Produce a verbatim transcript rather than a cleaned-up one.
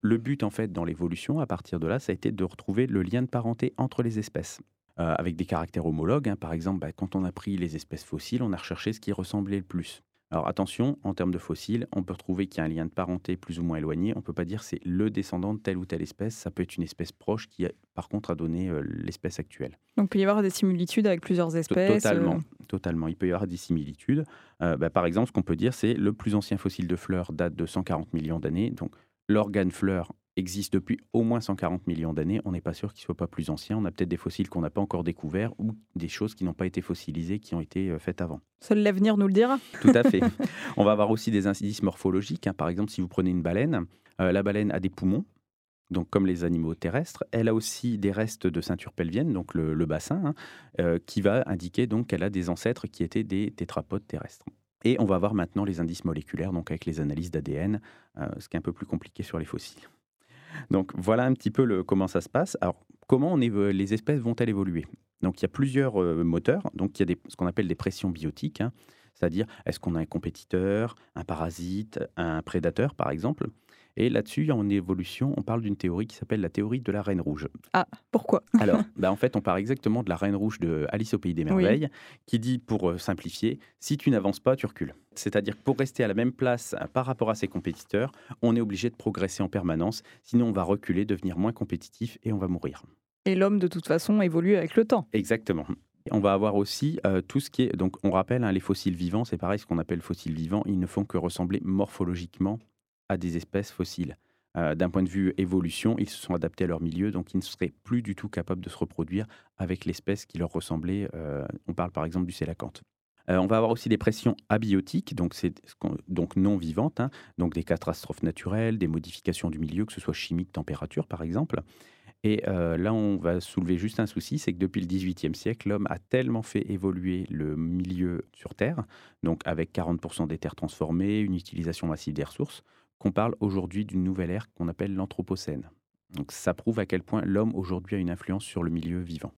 Le but, en fait, dans l'évolution, à partir de là, ça a été de retrouver le lien de parenté entre les espèces, heu, avec des caractères homologues, hein. Par exemple, bah, quand on a pris les espèces fossiles, on a recherché ce qui ressemblait le plus. Alors attention, en termes de fossiles, on peut retrouver qu'il y a un lien de parenté plus ou moins éloigné. On ne peut pas dire c'est le descendant de telle ou telle espèce. Ça peut être une espèce proche qui, a- par contre, a donné euh, l'espèce actuelle. Donc, il peut y avoir des similitudes avec plusieurs To- espèces. euh, Totalement, totalement. Il peut y avoir des similitudes. Euh, bah, par exemple, ce qu'on peut dire, c'est le plus ancien fossile de fleurs date de cent quarante millions d'années. Donc, l'organe fleur existe depuis au moins cent quarante millions d'années. On n'est pas sûr qu'il soit pas plus ancien. On a peut-être des fossiles qu'on n'a pas encore découverts ou des choses qui n'ont pas été fossilisées, qui ont été euh, faites avant. Seul l'avenir nous le dira. Tout à fait. On va avoir aussi des indices morphologiques, hein. Par exemple, si vous prenez une baleine, euh, la baleine a des poumons, donc comme les animaux terrestres. Elle a aussi des restes de ceinture pelvienne, donc le, le bassin, hein, euh, qui va indiquer donc qu'elle a des ancêtres qui étaient des tétrapodes terrestres. Et on va avoir maintenant les indices moléculaires, donc avec les analyses d'A D N, euh, ce qui est un peu plus compliqué sur les fossiles. Donc voilà un petit peu le, comment ça se passe. Alors comment on évo- les espèces vont-elles évoluer? Donc il y a plusieurs euh, moteurs. Donc il y a des, ce qu'on appelle des pressions biotiques, hein. C'est-à-dire est-ce qu'on a un compétiteur, un parasite, un prédateur par exemple. Et là-dessus, en évolution, on parle d'une théorie qui s'appelle la théorie de la reine rouge. Ah, pourquoi? Alors, bah, en fait, on part exactement de la reine rouge de Alice au pays des Oui. merveilles, qui dit, pour euh, simplifier, si tu n'avances pas, tu recules. C'est-à-dire que pour rester à la même place euh, par rapport à ses compétiteurs, on est obligé de progresser en permanence, sinon on va reculer, devenir moins compétitif et on va mourir. Et l'homme, de toute façon, évolue avec le temps. Exactement. On va avoir aussi euh, tout ce qui est... Donc, on rappelle, hein, les fossiles vivants, c'est pareil, ce qu'on appelle fossiles vivants, ils ne font que ressembler morphologiquement à des espèces fossiles. Euh, d'un point de vue évolution, ils se sont adaptés à leur milieu, donc ils ne seraient plus du tout capables de se reproduire avec l'espèce qui leur ressemblait. Euh, on parle par exemple du sélacanthe. Euh, on va avoir aussi des pressions abiotiques, donc, c'est ce qu'on- donc non vivantes, hein, donc des catastrophes naturelles, des modifications du milieu, que ce soit chimique, température par exemple. Et heu, là, on va soulever juste un souci, c'est que depuis le dix-huitième siècle, l'homme a tellement fait évoluer le milieu sur terre, donc avec quarante des terres transformées, une utilisation massive des ressources, qu'on parle aujourd'hui d'une nouvelle ère qu'on appelle l'anthropocène. Donc ça prouve à quel point l'homme aujourd'hui a une influence sur le milieu vivant.